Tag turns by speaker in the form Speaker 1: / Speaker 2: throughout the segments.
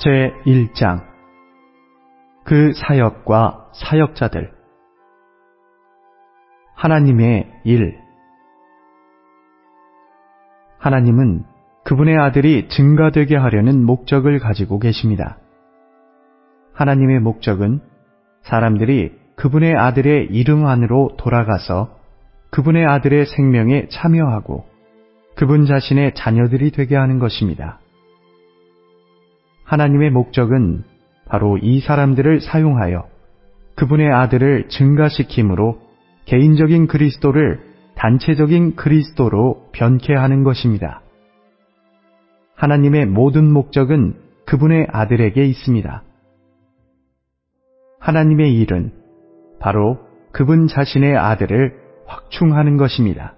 Speaker 1: 제1장 그 사역과 사역자들. 하나님의 일. 하나님은 그분의 아들이 증가되게 하려는 목적을 가지고 계십니다. 하나님의 목적은 사람들이 그분의 아들의 이름 안으로 돌아가서 그분의 아들의 생명에 참여하고 그분 자신의 자녀들이 되게 하는 것입니다. 하나님의 목적은 바로 이 사람들을 사용하여 그분의 아들을 증가시킴으로 개인적인 그리스도를 단체적인 그리스도로 변케 하는 것입니다. 하나님의 모든 목적은 그분의 아들에게 있습니다. 하나님의 일은 바로 그분 자신의 아들을 확충하는 것입니다.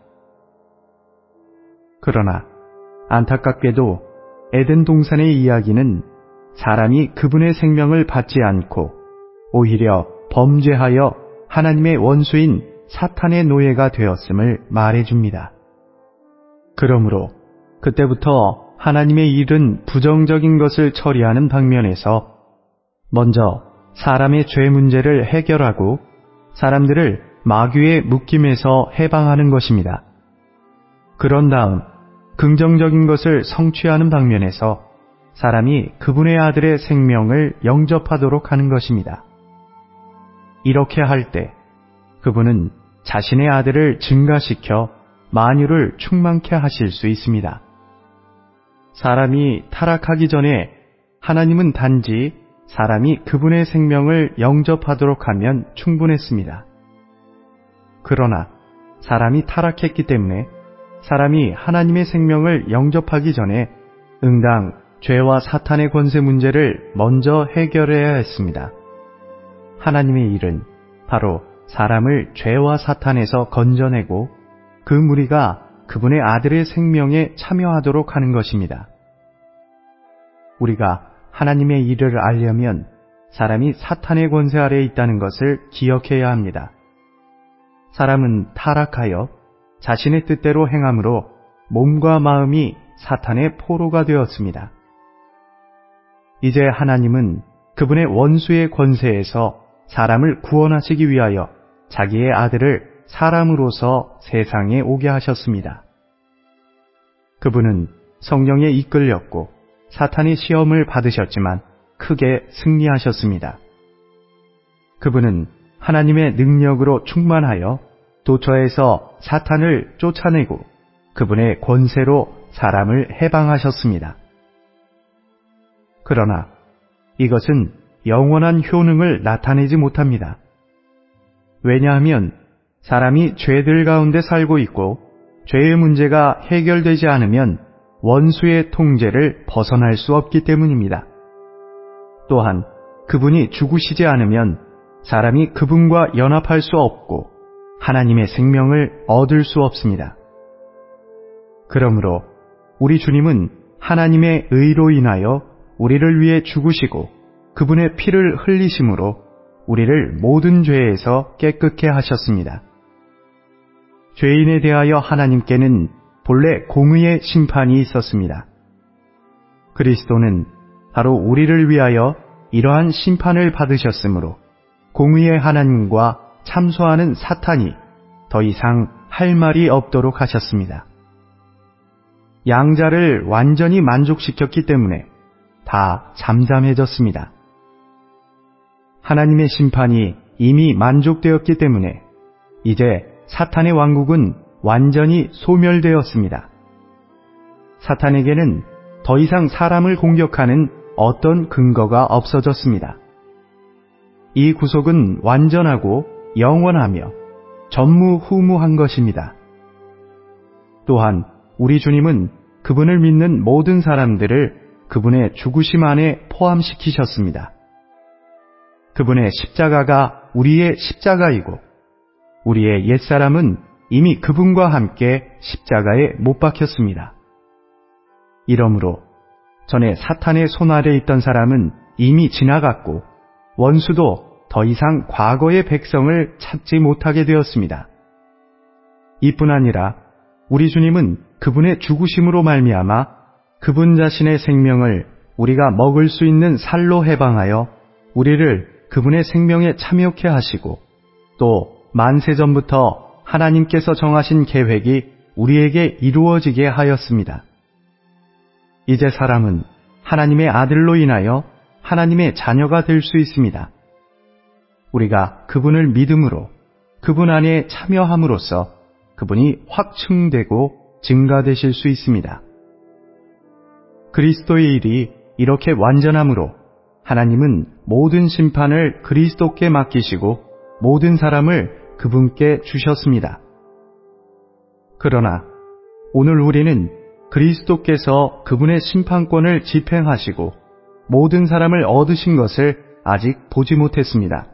Speaker 1: 그러나 안타깝게도 에덴 동산의 이야기는 사람이 그분의 생명을 받지 않고 오히려 범죄하여 하나님의 원수인 사탄의 노예가 되었음을 말해줍니다. 그러므로 그때부터 하나님의 일은 부정적인 것을 처리하는 방면에서 먼저 사람의 죄 문제를 해결하고 사람들을 마귀의 묶임에서 해방하는 것입니다. 그런 다음 긍정적인 것을 성취하는 방면에서 사람이 그분의 아들의 생명을 영접하도록 하는 것입니다. 이렇게 할 때 그분은 자신의 아들을 증가시켜 만유를 충만케 하실 수 있습니다. 사람이 타락하기 전에 하나님은 단지 사람이 그분의 생명을 영접하도록 하면 충분했습니다. 그러나 사람이 타락했기 때문에 사람이 하나님의 생명을 영접하기 전에 응당 죄와 사탄의 권세 문제를 먼저 해결해야 했습니다. 하나님의 일은 바로 사람을 죄와 사탄에서 건져내고 그 무리가 그분의 아들의 생명에 참여하도록 하는 것입니다. 우리가 하나님의 일을 알려면 사람이 사탄의 권세 아래에 있다는 것을 기억해야 합니다. 사람은 타락하여 자신의 뜻대로 행함으로 몸과 마음이 사탄의 포로가 되었습니다. 이제 하나님은 그분의 원수의 권세에서 사람을 구원하시기 위하여 자기의 아들을 사람으로서 세상에 오게 하셨습니다. 그분은 성령에 이끌렸고 사탄의 시험을 받으셨지만 크게 승리하셨습니다. 그분은 하나님의 능력으로 충만하여 도처에서 사탄을 쫓아내고 그분의 권세로 사람을 해방하셨습니다. 그러나 이것은 영원한 효능을 나타내지 못합니다. 왜냐하면 사람이 죄들 가운데 살고 있고 죄의 문제가 해결되지 않으면 원수의 통제를 벗어날 수 없기 때문입니다. 또한 그분이 죽으시지 않으면 사람이 그분과 연합할 수 없고 하나님의 생명을 얻을 수 없습니다. 그러므로 우리 주님은 하나님의 의로 인하여 우리를 위해 죽으시고 그분의 피를 흘리심으로 우리를 모든 죄에서 깨끗게 하셨습니다. 죄인에 대하여 하나님께는 본래 공의의 심판이 있었습니다. 그리스도는 바로 우리를 위하여 이러한 심판을 받으셨으므로 공의의 하나님과 참소하는 사탄이 더 이상 할 말이 없도록 하셨습니다. 양자를 완전히 만족시켰기 때문에 다 잠잠해졌습니다. 하나님의 심판이 이미 만족되었기 때문에 이제 사탄의 왕국은 완전히 소멸되었습니다. 사탄에게는 더 이상 사람을 공격하는 어떤 근거가 없어졌습니다. 이 구속은 완전하고 영원하며 전무후무한 것입니다. 또한 우리 주님은 그분을 믿는 모든 사람들을 그분의 죽으심 안에 포함시키셨습니다. 그분의 십자가가 우리의 십자가이고 우리의 옛사람은 이미 그분과 함께 십자가에 못 박혔습니다. 이러므로 전에 사탄의 손 아래 있던 사람은 이미 지나갔고 원수도 더 이상 과거의 백성을 찾지 못하게 되었습니다. 이뿐 아니라 우리 주님은 그분의 죽으심으로 말미암아 그분 자신의 생명을 우리가 먹을 수 있는 살로 해방하여 우리를 그분의 생명에 참여케 하시고 또 만세전부터 하나님께서 정하신 계획이 우리에게 이루어지게 하였습니다. 이제 사람은 하나님의 아들로 인하여 하나님의 자녀가 될 수 있습니다. 우리가 그분을 믿음으로 그분 안에 참여함으로써 그분이 확증되고 증가되실 수 있습니다. 그리스도의 일이 이렇게 완전함으로 하나님은 모든 심판을 그리스도께 맡기시고 모든 사람을 그분께 주셨습니다. 그러나 오늘 우리는 그리스도께서 그분의 심판권을 집행하시고 모든 사람을 얻으신 것을 아직 보지 못했습니다.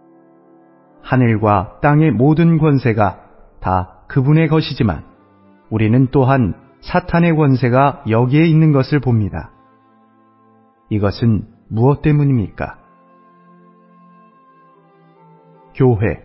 Speaker 1: 하늘과 땅의 모든 권세가 다 그분의 것이지만 우리는 또한 사탄의 권세가 여기에 있는 것을 봅니다. 이것은 무엇 때문입니까? 교회.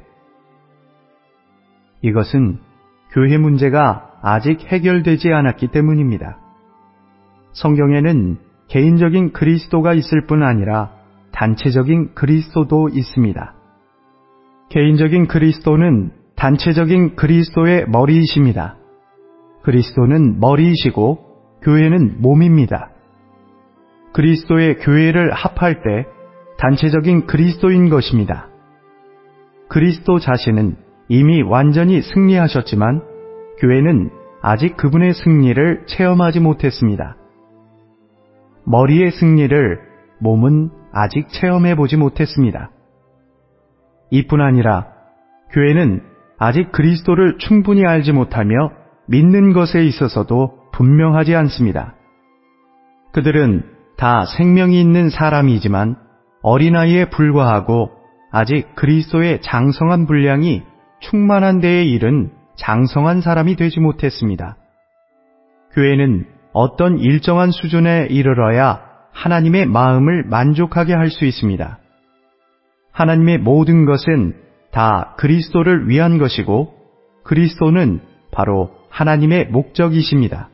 Speaker 1: 이것은 교회 문제가 아직 해결되지 않았기 때문입니다. 성경에는 개인적인 그리스도가 있을 뿐 아니라 단체적인 그리스도도 있습니다. 개인적인 그리스도는 단체적인 그리스도의 머리이십니다. 그리스도는 머리이시고 교회는 몸입니다. 그리스도의 교회를 합할 때 단체적인 그리스도인 것입니다. 그리스도 자신은 이미 완전히 승리하셨지만 교회는 아직 그분의 승리를 체험하지 못했습니다. 머리의 승리를 몸은 아직 체험해보지 못했습니다. 이뿐 아니라 교회는 아직 그리스도를 충분히 알지 못하며 믿는 것에 있어서도 분명하지 않습니다. 그들은 다 생명이 있는 사람이지만 어린아이에 불과하고 아직 그리스도의 장성한 분량이 충만한 데에 이른 장성한 사람이 되지 못했습니다. 교회는 어떤 일정한 수준에 이르러야 하나님의 마음을 만족하게 할 수 있습니다. 하나님의 모든 것은 다 그리스도를 위한 것이고 그리스도는 바로 하나님의 목적이십니다.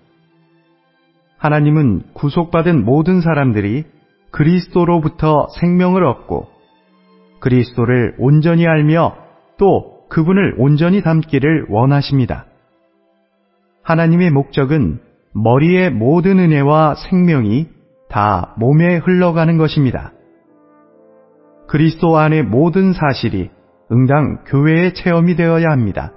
Speaker 1: 하나님은 구속받은 모든 사람들이 그리스도로부터 생명을 얻고 그리스도를 온전히 알며 또 그분을 온전히 닮기를 원하십니다. 하나님의 목적은 머리의 모든 은혜와 생명이 다 몸에 흘러가는 것입니다. 그리스도 안의 모든 사실이 응당 교회의 체험이 되어야 합니다.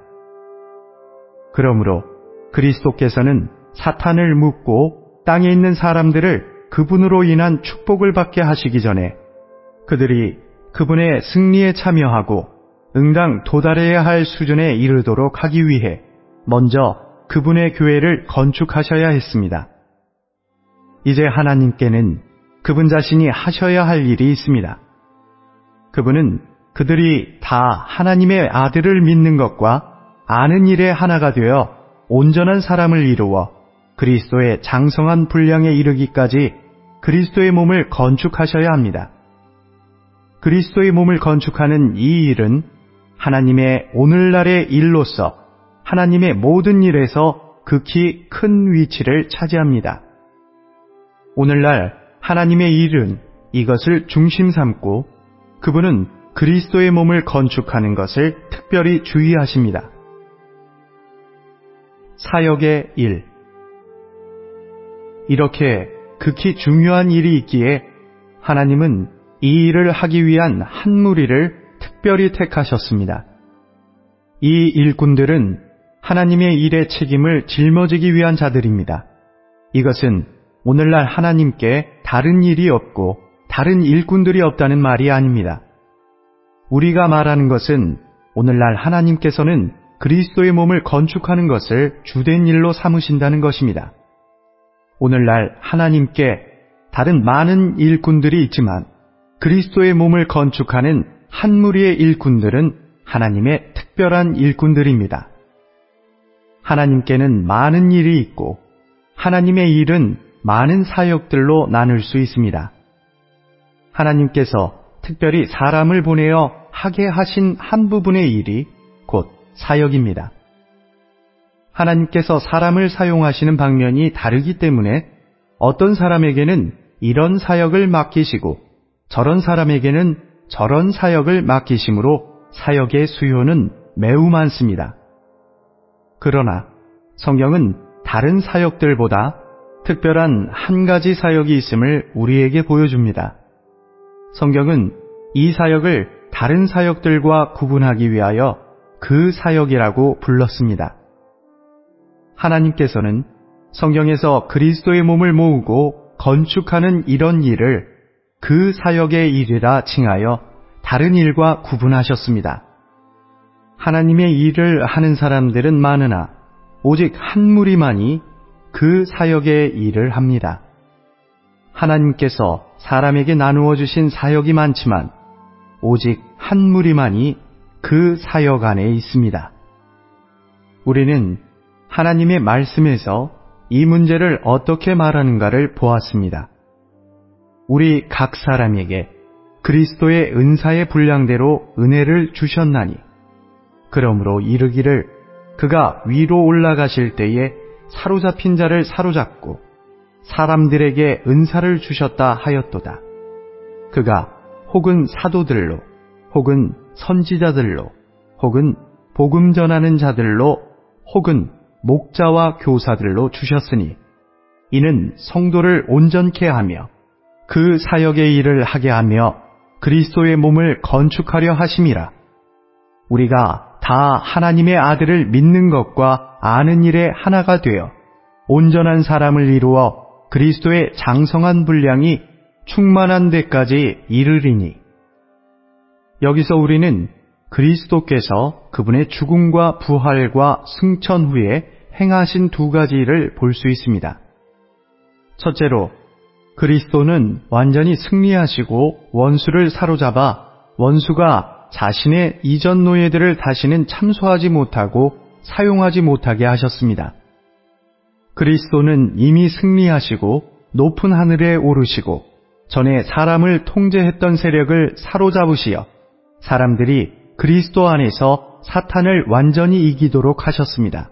Speaker 1: 그러므로 그리스도께서는 사탄을 묶고 땅에 있는 사람들을 그분으로 인한 축복을 받게 하시기 전에 그들이 그분의 승리에 참여하고 응당 도달해야 할 수준에 이르도록 하기 위해 먼저 그분의 교회를 건축하셔야 했습니다. 이제 하나님께는 그분 자신이 하셔야 할 일이 있습니다. 그분은 그들이 다 하나님의 아들을 믿는 것과 아는 일에 하나가 되어 온전한 사람을 이루어 그리스도의 장성한 분량에 이르기까지 그리스도의 몸을 건축하셔야 합니다. 그리스도의 몸을 건축하는 이 일은 하나님의 오늘날의 일로서 하나님의 모든 일에서 극히 큰 위치를 차지합니다. 오늘날 하나님의 일은 이것을 중심 삼고 그분은 그리스도의 몸을 건축하는 것을 특별히 주의하십니다. 사역의 일. 이렇게 극히 중요한 일이 있기에 하나님은 이 일을 하기 위한 한 무리를 특별히 택하셨습니다. 이 일꾼들은 하나님의 일의 책임을 짊어지기 위한 자들입니다. 이것은 오늘날 하나님께 다른 일이 없고 다른 일꾼들이 없다는 말이 아닙니다. 우리가 말하는 것은 오늘날 하나님께서는 그리스도의 몸을 건축하는 것을 주된 일로 삼으신다는 것입니다. 오늘날 하나님께 다른 많은 일꾼들이 있지만 그리스도의 몸을 건축하는 한 무리의 일꾼들은 하나님의 특별한 일꾼들입니다. 하나님께는 많은 일이 있고 하나님의 일은 많은 사역들로 나눌 수 있습니다. 하나님께서 특별히 사람을 보내어 하게 하신 한 부분의 일이 곧 사역입니다. 하나님께서 사람을 사용하시는 방면이 다르기 때문에 어떤 사람에게는 이런 사역을 맡기시고 저런 사람에게는 저런 사역을 맡기심으로 사역의 수요는 매우 많습니다. 그러나 성경은 다른 사역들보다 특별한 한 가지 사역이 있음을 우리에게 보여줍니다. 성경은 이 사역을 다른 사역들과 구분하기 위하여 그 사역이라고 불렀습니다. 하나님께서는 성경에서 그리스도의 몸을 모으고 건축하는 이런 일을 그 사역의 일이라 칭하여 다른 일과 구분하셨습니다. 하나님의 일을 하는 사람들은 많으나 오직 한 무리만이 그 사역의 일을 합니다. 하나님께서 사람에게 나누어 주신 사역이 많지만 오직 한 무리만이 그 사역 안에 있습니다. 우리는 하나님의 말씀에서 이 문제를 어떻게 말하는가를 보았습니다. 우리 각 사람에게 그리스도의 은사의 분량대로 은혜를 주셨나니 그러므로 이르기를 그가 위로 올라가실 때에 사로잡힌 자를 사로잡고 사람들에게 은사를 주셨다 하였도다. 그가 혹은 사도들로 혹은 선지자들로 혹은 복음 전하는 자들로 혹은 목자와 교사들로 주셨으니 이는 성도를 온전케 하며 그 사역의 일을 하게 하며 그리스도의 몸을 건축하려 하심이라. 우리가 다 하나님의 아들을 믿는 것과 아는 일에 하나가 되어 온전한 사람을 이루어 그리스도의 장성한 분량이 충만한 데까지 이르리니. 여기서 우리는 그리스도께서 그분의 죽음과 부활과 승천 후에 행하신 두 가지 일을 볼 수 있습니다. 첫째로 그리스도는 완전히 승리하시고 원수를 사로잡아 원수가 자신의 이전 노예들을 다시는 참소하지 못하고 사용하지 못하게 하셨습니다. 그리스도는 이미 승리하시고 높은 하늘에 오르시고 전에 사람을 통제했던 세력을 사로잡으시어 사람들이 그리스도 안에서 사탄을 완전히 이기도록 하셨습니다.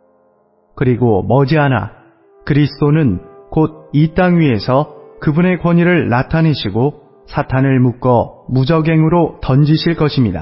Speaker 1: 그리고 머지않아 그리스도는 곧 이 땅 위에서 그분의 권위를 나타내시고 사탄을 묶어 무저갱으로 던지실 것입니다.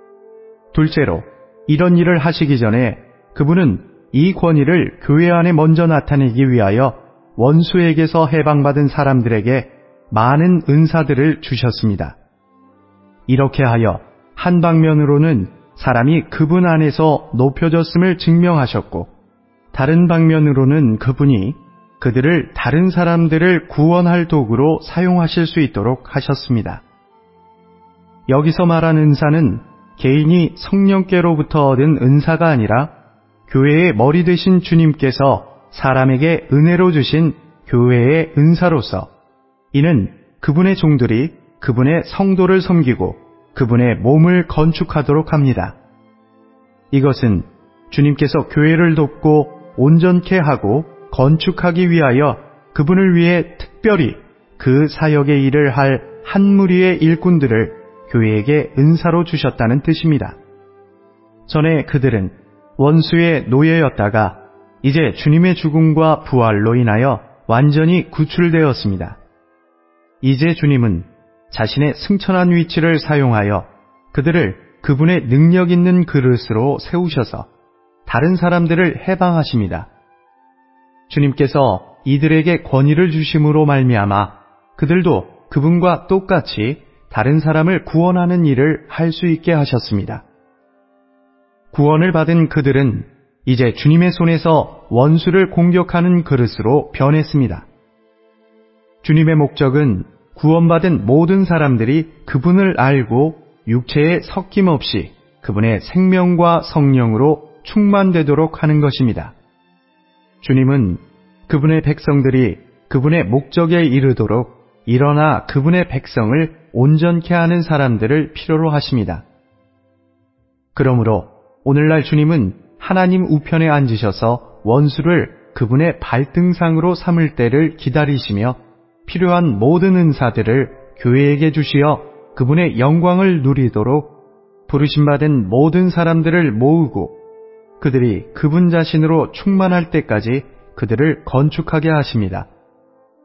Speaker 1: 둘째로 이런 일을 하시기 전에 그분은 이 권위를 교회 안에 먼저 나타내기 위하여 원수에게서 해방받은 사람들에게 많은 은사들을 주셨습니다. 이렇게 하여 한 방면으로는 사람이 그분 안에서 높여졌음을 증명하셨고 다른 방면으로는 그분이 그들을 다른 사람들을 구원할 도구로 사용하실 수 있도록 하셨습니다. 여기서 말한 은사는 개인이 성령께로부터 얻은 은사가 아니라 교회의 머리 되신 주님께서 사람에게 은혜로 주신 교회의 은사로서 이는 그분의 종들이 그분의 성도를 섬기고 그분의 몸을 건축하도록 합니다. 이것은 주님께서 교회를 돕고 온전케 하고 건축하기 위하여 그분을 위해 특별히 그 사역의 일을 할 한 무리의 일꾼들을 교회에게 은사로 주셨다는 뜻입니다. 전에 그들은 원수의 노예였다가 이제 주님의 죽음과 부활로 인하여 완전히 구출되었습니다. 이제 주님은 자신의 승천한 위치를 사용하여 그들을 그분의 능력 있는 그릇으로 세우셔서 다른 사람들을 해방하십니다. 주님께서 이들에게 권위를 주심으로 말미암아 그들도 그분과 똑같이 다른 사람을 구원하는 일을 할 수 있게 하셨습니다. 구원을 받은 그들은 이제 주님의 손에서 원수를 공격하는 그릇으로 변했습니다. 주님의 목적은 구원받은 모든 사람들이 그분을 알고 육체에 섞임 없이 그분의 생명과 성령으로 충만되도록 하는 것입니다. 주님은 그분의 백성들이 그분의 목적에 이르도록 일어나 그분의 백성을 온전케 하는 사람들을 필요로 하십니다. 그러므로 오늘날 주님은 하나님 우편에 앉으셔서 원수를 그분의 발등상으로 삼을 때를 기다리시며 필요한 모든 은사들을 교회에게 주시어 그분의 영광을 누리도록 부르심받은 모든 사람들을 모으고 그들이 그분 자신으로 충만할 때까지 그들을 건축하게 하십니다.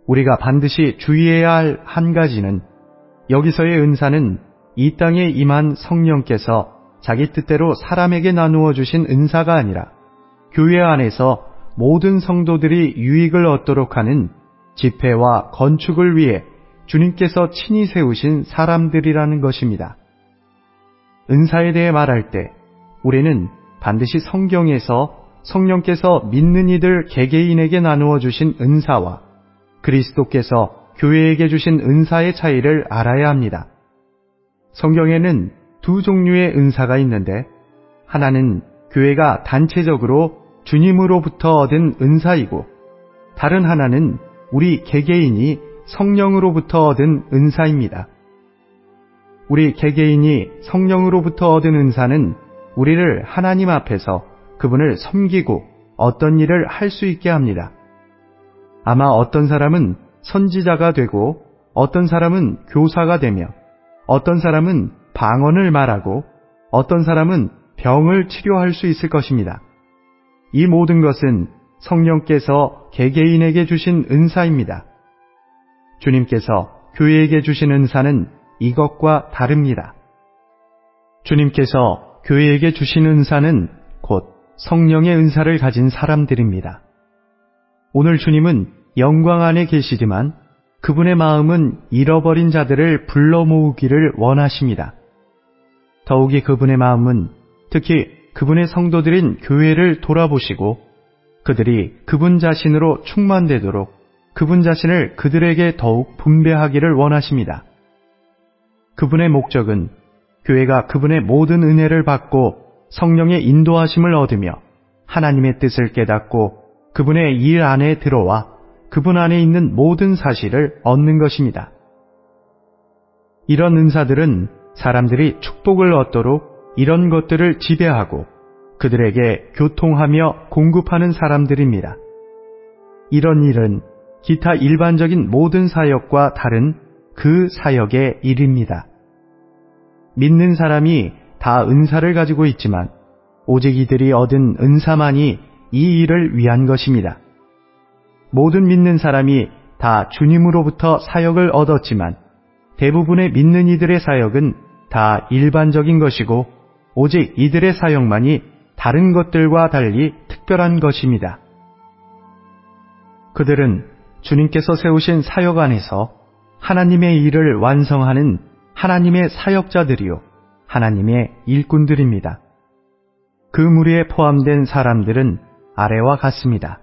Speaker 1: 우리가 반드시 주의해야 할 한 가지는 여기서의 은사는 이 땅에 임한 성령께서 자기 뜻대로 사람에게 나누어 주신 은사가 아니라 교회 안에서 모든 성도들이 유익을 얻도록 하는 집회와 건축을 위해 주님께서 친히 세우신 사람들이라는 것입니다. 은사에 대해 말할 때 우리는 반드시 성경에서 성령께서 믿는 이들 개개인에게 나누어 주신 은사와 그리스도께서 교회에게 주신 은사의 차이를 알아야 합니다. 성경에는 두 종류의 은사가 있는데 하나는 교회가 단체적으로 주님으로부터 얻은 은사이고 다른 하나는 우리 개개인이 성령으로부터 얻은 은사입니다. 우리 개개인이 성령으로부터 얻은 은사는 우리를 하나님 앞에서 그분을 섬기고 어떤 일을 할 수 있게 합니다. 아마 어떤 사람은 선지자가 되고 어떤 사람은 교사가 되며 어떤 사람은 방언을 말하고 어떤 사람은 병을 치료할 수 있을 것입니다. 이 모든 것은 성령께서 개개인에게 주신 은사입니다. 주님께서 교회에게 주신 은사는 이것과 다릅니다. 주님께서 교회에게 주신 은사는 곧 성령의 은사를 가진 사람들입니다. 오늘 주님은 영광 안에 계시지만 그분의 마음은 잃어버린 자들을 불러 모으기를 원하십니다. 더욱이 그분의 마음은 특히 그분의 성도들인 교회를 돌아보시고 그들이 그분 자신으로 충만되도록 그분 자신을 그들에게 더욱 분배하기를 원하십니다. 그분의 목적은 교회가 그분의 모든 은혜를 받고 성령의 인도하심을 얻으며 하나님의 뜻을 깨닫고 그분의 일 안에 들어와 그분 안에 있는 모든 사실을 얻는 것입니다. 이런 은사들은 사람들이 축복을 얻도록 이런 것들을 지배하고 그들에게 교통하며 공급하는 사람들입니다. 이런 일은 기타 일반적인 모든 사역과 다른 그 사역의 일입니다. 믿는 사람이 다 은사를 가지고 있지만 오직 이들이 얻은 은사만이 이 일을 위한 것입니다. 모든 믿는 사람이 다 주님으로부터 사역을 얻었지만 대부분의 믿는 이들의 사역은 다 일반적인 것이고 오직 이들의 사역만이 다른 것들과 달리 특별한 것입니다. 그들은 주님께서 세우신 사역 안에서 하나님의 일을 완성하는 하나님의 사역자들이요 하나님의 일꾼들입니다. 그 무리에 포함된 사람들은 아래와 같습니다.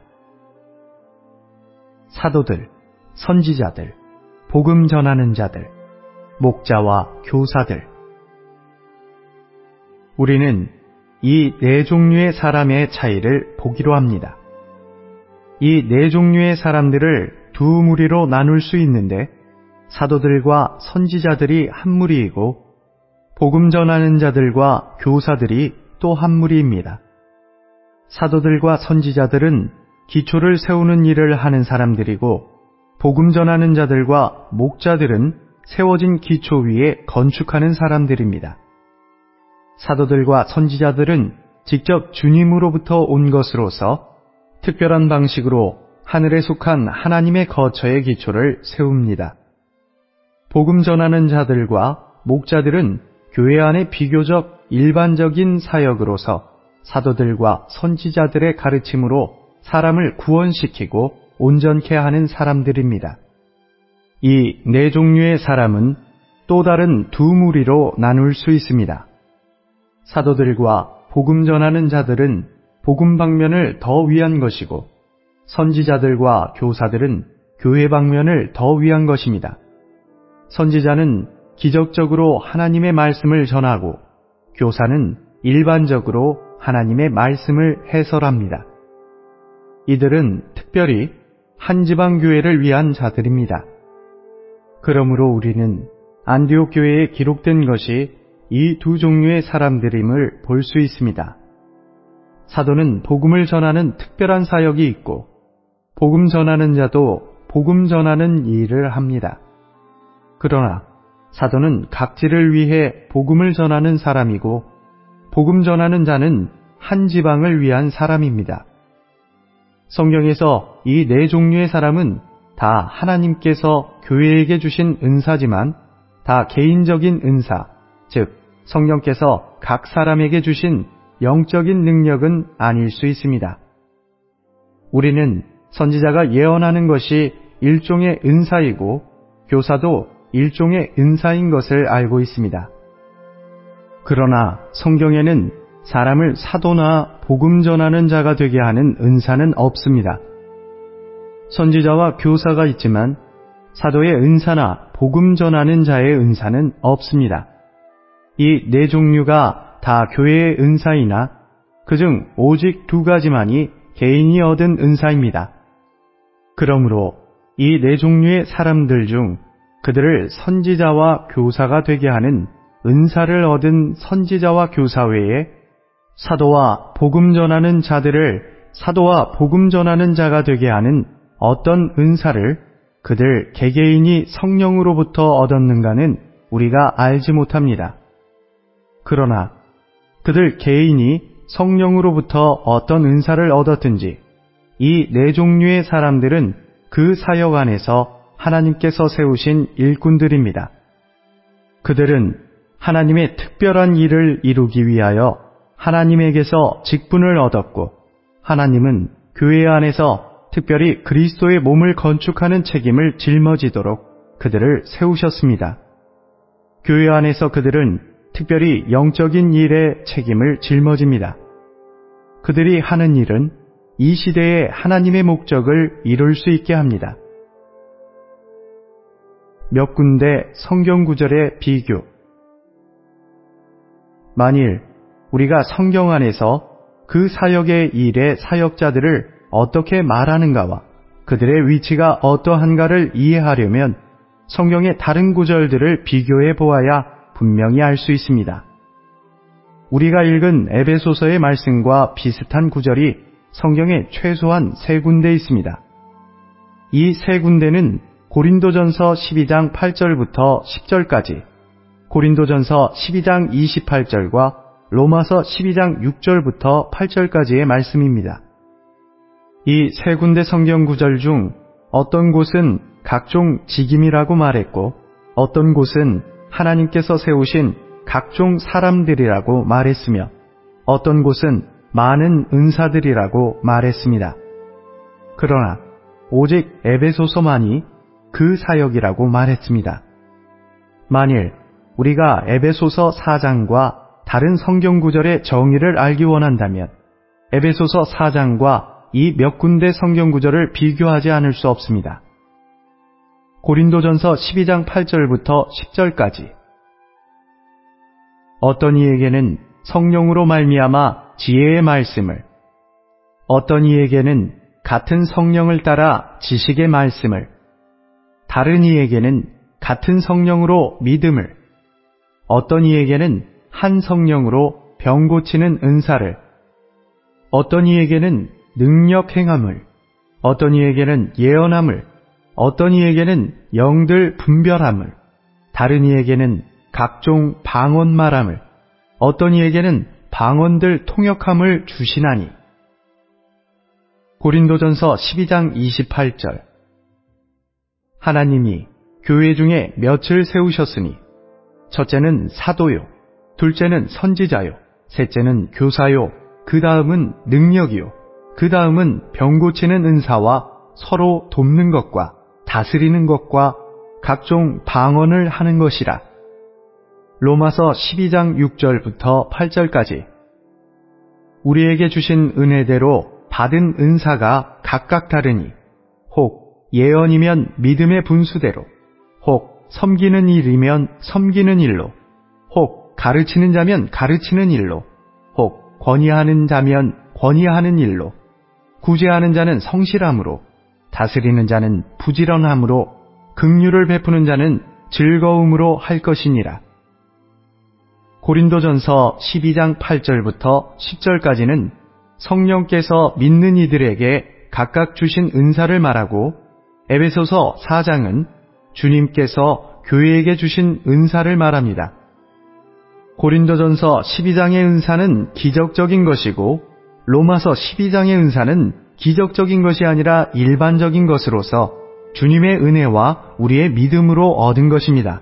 Speaker 1: 사도들, 선지자들, 복음 전하는 자들, 목자와 교사들. 우리는 이 네 종류의 사람의 차이를 보기로 합니다. 이 네 종류의 사람들을 두 무리로 나눌 수 있는데 사도들과 선지자들이 한 무리이고 복음 전하는 자들과 교사들이 또 한 무리입니다. 사도들과 선지자들은 기초를 세우는 일을 하는 사람들이고 복음 전하는 자들과 목자들은 세워진 기초 위에 건축하는 사람들입니다. 사도들과 선지자들은 직접 주님으로부터 온 것으로서 특별한 방식으로 하늘에 속한 하나님의 거처의 기초를 세웁니다. 복음 전하는 자들과 목자들은 교회 안의 비교적 일반적인 사역으로서 사도들과 선지자들의 가르침으로 사람을 구원시키고 온전케 하는 사람들입니다. 이 네 종류의 사람은 또 다른 두 무리로 나눌 수 있습니다. 사도들과 복음 전하는 자들은 복음 방면을 더 위한 것이고 선지자들과 교사들은 교회 방면을 더 위한 것입니다. 선지자는 기적적으로 하나님의 말씀을 전하고 교사는 일반적으로 하나님의 말씀을 해설합니다. 이들은 특별히 한 지방 교회를 위한 자들입니다. 그러므로 우리는 안디옥 교회에 기록된 것이 이 두 종류의 사람들임을 볼 수 있습니다. 사도는 복음을 전하는 특별한 사역이 있고 복음 전하는 자도 복음 전하는 일을 합니다. 그러나 사도는 각지를 위해 복음을 전하는 사람이고 복음 전하는 자는 한 지방을 위한 사람입니다. 성경에서 이 네 종류의 사람은 다 하나님께서 교회에게 주신 은사지만 다 개인적인 은사, 즉 성령께서 각 사람에게 주신 영적인 능력은 아닐 수 있습니다. 우리는 선지자가 예언하는 것이 일종의 은사이고 교사도 일종의 은사인 것을 알고 있습니다. 그러나 성경에는 사람을 사도나 복음 전하는 자가 되게 하는 은사는 없습니다. 선지자와 교사가 있지만 사도의 은사나 복음 전하는 자의 은사는 없습니다. 이 네 종류가 다 교회의 은사이나 그중 오직 두 가지만이 개인이 얻은 은사입니다. 그러므로 이 네 종류의 사람들 중 그들을 선지자와 교사가 되게 하는 은사를 얻은 선지자와 교사 외에 사도와 복음 전하는 자들을 사도와 복음 전하는 자가 되게 하는 어떤 은사를 그들 개개인이 성령으로부터 얻었는가는 우리가 알지 못합니다. 그러나 그들 개인이 성령으로부터 어떤 은사를 얻었든지 이 네 종류의 사람들은 그 사역 안에서 하나님께서 세우신 일꾼들입니다. 그들은 하나님의 특별한 일을 이루기 위하여 하나님에게서 직분을 얻었고 하나님은 교회 안에서 특별히 그리스도의 몸을 건축하는 책임을 짊어지도록 그들을 세우셨습니다. 교회 안에서 그들은 특별히 영적인 일에 책임을 짊어집니다. 그들이 하는 일은 이 시대에 하나님의 목적을 이룰 수 있게 합니다. 몇 군데 성경 구절의 비교. 만일 우리가 성경 안에서 그 사역의 일의 사역자들을 어떻게 말하는가와 그들의 위치가 어떠한가를 이해하려면 성경의 다른 구절들을 비교해 보아야 분명히 알 수 있습니다. 우리가 읽은 에베소서의 말씀과 비슷한 구절이 성경에 최소한 3군데 있습니다. 이 3군데는 고린도전서 12장 8절부터 10절까지, 고린도전서 12장 28절과 로마서 12장 6절부터 8절까지의 말씀입니다. 이 3군데 성경 구절 중 어떤 곳은 각종 직임이라고 말했고 어떤 곳은 하나님께서 세우신 각종 사람들이라고 말했으며 어떤 곳은 많은 은사들이라고 말했습니다. 그러나 오직 에베소서만이 그 사역이라고 말했습니다. 만일 우리가 에베소서 4장과 다른 성경 구절의 정의를 알기 원한다면 에베소서 4장과 이 몇 군데 성경 구절을 비교하지 않을 수 없습니다. 고린도전서 12장 8절부터 10절까지 어떤 이에게는 성령으로 말미암아 지혜의 말씀을, 어떤 이에게는 같은 성령을 따라 지식의 말씀을, 다른 이에게는 같은 성령으로 믿음을, 어떤 이에게는 한 성령으로 병 고치는 은사를, 어떤 이에게는 능력 행함을, 어떤 이에게는 예언함을, 어떤 이에게는 영들 분별함을, 다른 이에게는 각종 방언 말함을, 어떤 이에게는 방언들 통역함을 주시나니. 고린도전서 12장 28절. 하나님이 교회 중에 몇을 세우셨으니 첫째는 사도요, 둘째는 선지자요, 셋째는 교사요, 그 다음은 능력이요, 그 다음은 병 고치는 은사와 서로 돕는 것과 다스리는 것과 각종 방언을 하는 것이라. 로마서 12장 6절부터 8절까지. 우리에게 주신 은혜대로 받은 은사가 각각 다르니 혹 예언이면 믿음의 분수대로, 혹 섬기는 일이면 섬기는 일로, 혹 가르치는 자면 가르치는 일로, 혹 권위하는 자면 권위하는 일로, 구제하는 자는 성실함으로, 다스리는 자는 부지런함으로, 긍휼을 베푸는 자는 즐거움으로 할 것이니라. 고린도전서 12장 8절부터 10절까지는 성령께서 믿는 이들에게 각각 주신 은사를 말하고, 에베소서 4장은 주님께서 교회에게 주신 은사를 말합니다. 고린도전서 12장의 은사는 기적적인 것이고 로마서 12장의 은사는 기적적인 것이 아니라 일반적인 것으로서 주님의 은혜와 우리의 믿음으로 얻은 것입니다.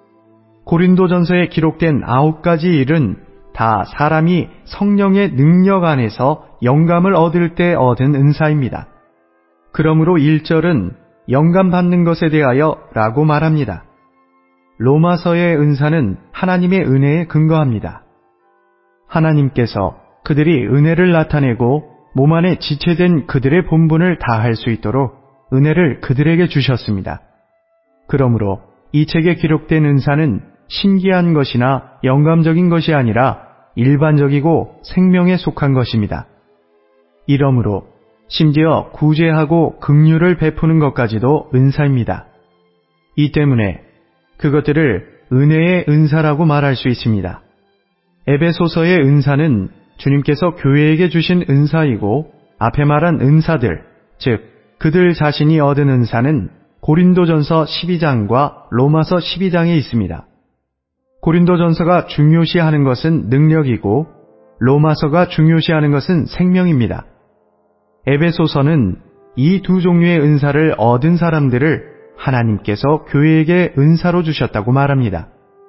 Speaker 1: 고린도전서에 기록된 9가지 일은 다 사람이 성령의 능력 안에서 영감을 얻을 때 얻은 은사입니다. 그러므로 1절은 영감 받는 것에 대하여 라고 말합니다. 로마서의 은사는 하나님의 은혜에 근거합니다. 하나님께서 그들이 은혜를 나타내고 몸 안에 지체된 그들의 본분을 다할 수 있도록 은혜를 그들에게 주셨습니다. 그러므로 이 책에 기록된 은사는 신기한 것이나 영감적인 것이 아니라 일반적이고 생명에 속한 것입니다. 이러므로 심지어 구제하고 긍휼을 베푸는 것까지도 은사입니다. 이 때문에 그것들을 은혜의 은사라고 말할 수 있습니다. 에베소서의 은사는 주님께서 교회에게 주신 은사이고 앞에 말한 은사들, 즉 그들 자신이 얻은 은사는 고린도전서 12장과 로마서 12장에 있습니다. 고린도전서가 중요시하는 것은 능력이고 로마서가 중요시하는 것은 생명입니다. 에베소서는 이 두 종류의 은사를 얻은 사람들을 하나님께서 교회에게 은사로 주셨다고 말합니다.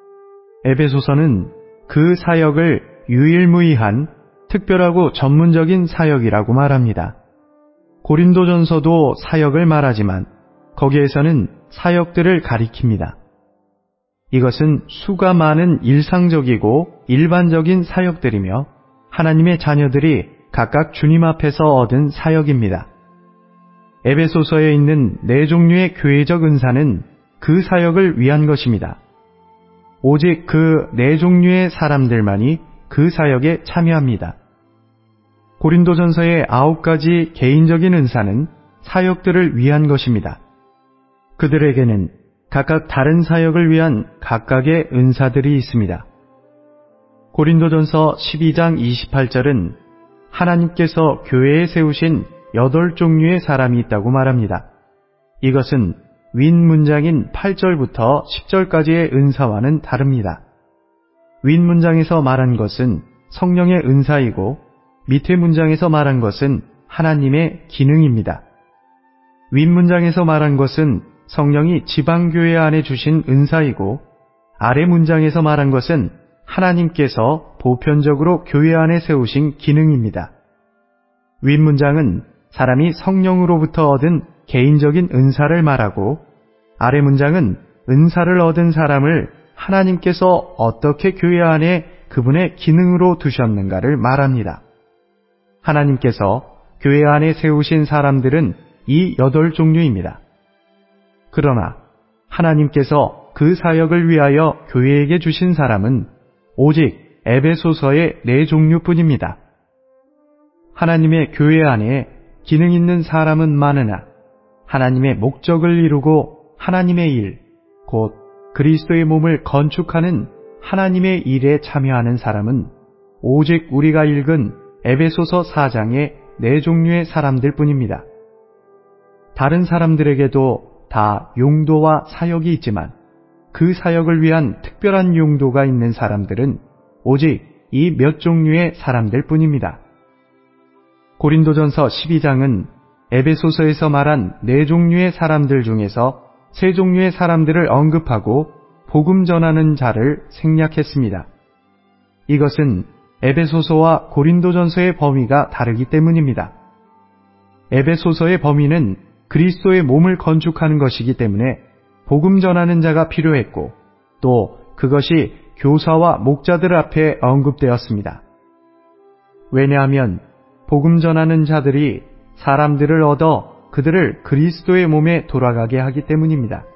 Speaker 1: 에베소서는 그 사역을 유일무이한 특별하고 전문적인 사역이라고 말합니다. 고린도전서도 사역을 말하지만 거기에서는 사역들을 가리킵니다. 이것은 수가 많은 일상적이고 일반적인 사역들이며 하나님의 자녀들이 각각 주님 앞에서 얻은 사역입니다. 에베소서에 있는 4종류의 교회적 은사는 그 사역을 위한 것입니다. 오직 그 4종류의 사람들만이 그 사역에 참여합니다. 고린도전서의 9가지 개인적인 은사는 사역들을 위한 것입니다. 그들에게는 각각 다른 사역을 위한 각각의 은사들이 있습니다. 고린도전서 12장 28절은 하나님께서 교회에 세우신 8종류의 사람이 있다고 말합니다. 이것은 윗 문장인 8절부터 10절까지의 은사와는 다릅니다. 윗 문장에서 말한 것은 성령의 은사이고 밑에 문장에서 말한 것은 하나님의 기능입니다. 윗 문장에서 말한 것은 성령이 지방교회 안에 주신 은사이고 아래 문장에서 말한 것은 하나님께서 보편적으로 교회 안에 세우신 기능입니다. 윗 문장은 사람이 성령으로부터 얻은 개인적인 은사를 말하고 아래 문장은 은사를 얻은 사람을 하나님께서 어떻게 교회 안에 그분의 기능으로 두셨는가를 말합니다. 하나님께서 교회 안에 세우신 사람들은 이 8종류입니다. 그러나 하나님께서 그 사역을 위하여 교회에게 주신 사람은 오직 에베소서의 4종류뿐입니다. 하나님의 교회 안에 기능 있는 사람은 많으나 하나님의 목적을 이루고 하나님의 일, 곧 그리스도의 몸을 건축하는 하나님의 일에 참여하는 사람은 오직 우리가 읽은 에베소서 4장의 4종류의 사람들 뿐입니다. 다른 사람들에게도 다 용도와 사역이 있지만 그 사역을 위한 특별한 용도가 있는 사람들은 오직 이 몇 종류의 사람들 뿐입니다. 고린도전서 12장은 에베소서에서 말한 4종류의 사람들 중에서 3종류의 사람들을 언급하고 복음 전하는 자를 생략했습니다. 이것은 에베소서와 고린도전서의 범위가 다르기 때문입니다. 에베소서의 범위는 그리스도의 몸을 건축하는 것이기 때문에 복음 전하는 자가 필요했고 또 그것이 교사와 목자들 앞에 언급되었습니다. 왜냐하면 복음 전하는 자들이 사람들을 얻어 그들을 그리스도의 몸에 돌아가게 하기 때문입니다.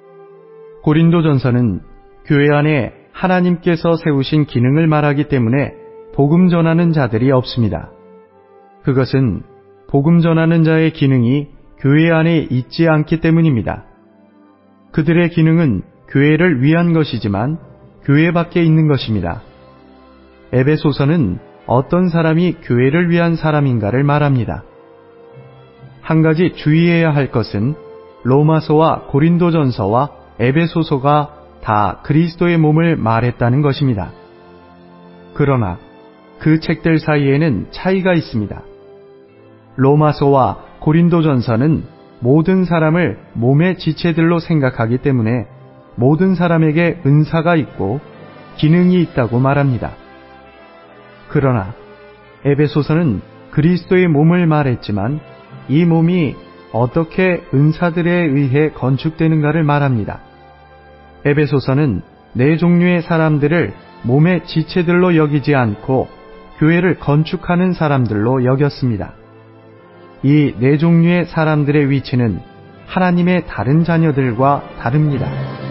Speaker 1: 고린도전서는 교회 안에 하나님께서 세우신 기능을 말하기 때문에 복음 전하는 자들이 없습니다. 그것은 복음 전하는 자의 기능이 교회 안에 있지 않기 때문입니다. 그들의 기능은 교회를 위한 것이지만 교회 밖에 있는 것입니다. 에베소서는 어떤 사람이 교회를 위한 사람인가를 말합니다. 한 가지 주의해야 할 것은 로마서와 고린도전서와 에베소서가 다 그리스도의 몸을 말했다는 것입니다. 그러나 그 책들 사이에는 차이가 있습니다. 로마서와 고린도전서는 모든 사람을 몸의 지체들로 생각하기 때문에 모든 사람에게 은사가 있고 기능이 있다고 말합니다. 그러나 에베소서는 그리스도의 몸을 말했지만 이 몸이 어떻게 은사들에 의해 건축되는가를 말합니다. 에베소서는 네 종류의 사람들을 몸의 지체들로 여기지 않고 교회를 건축하는 사람들로 여겼습니다. 이 네 종류의 사람들의 위치는 하나님의 다른 자녀들과 다릅니다.